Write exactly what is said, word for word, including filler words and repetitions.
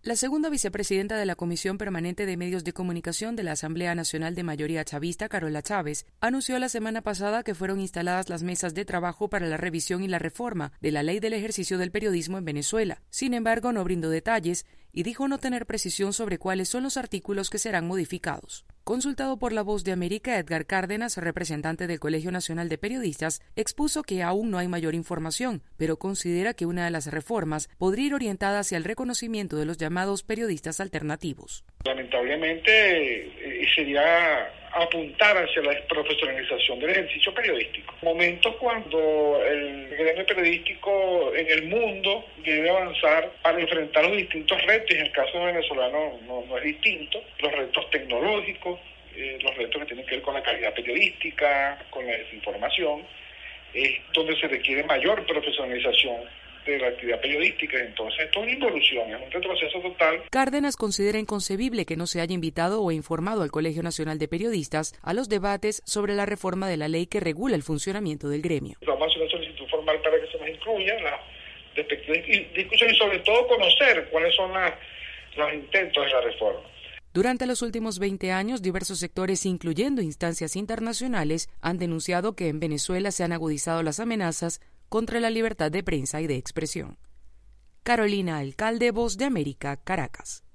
La segunda vicepresidenta de la Comisión Permanente de Medios de Comunicación de la Asamblea Nacional de Mayoría Chavista, Carola Chávez, anunció la semana pasada que fueron instaladas las mesas de trabajo para la revisión y la reforma de la Ley del Ejercicio del Periodismo en Venezuela. Sin embargo, no brindó detalles y dijo no tener precisión sobre cuáles son los artículos que serán modificados. Consultado por La Voz de América, Edgar Cárdenas, representante del Colegio Nacional de Periodistas, expuso que aún no hay mayor información, pero considera que una de las reformas podría ir orientada hacia el reconocimiento de los llamados periodistas alternativos. Lamentablemente eh, sería apuntar hacia la desprofesionalización del ejercicio periodístico. Momentos cuando el gremio periodístico en el mundo debe avanzar para enfrentar los distintos retos. En el caso venezolano no, no es distinto. Los retos tecnológicos, eh, los retos que tienen que ver con la calidad periodística, con la desinformación, es donde se requiere mayor profesionalización de la actividad periodística. Entonces esto es una involución, es un retroceso total. Cárdenas considera inconcebible que no se haya invitado o informado al Colegio Nacional de Periodistas a los debates sobre la reforma de la ley que regula el funcionamiento del gremio. Vamos a hacer una solicitud formal para que se nos incluya las respectivas discusiones y sobre todo conocer cuáles son las, los intentos de la reforma. Durante los últimos veinte años, diversos sectores, incluyendo instancias internacionales, han denunciado que en Venezuela se han agudizado las amenazas contra la libertad de prensa y de expresión. Carolina Alcalde, Voz de América, Caracas.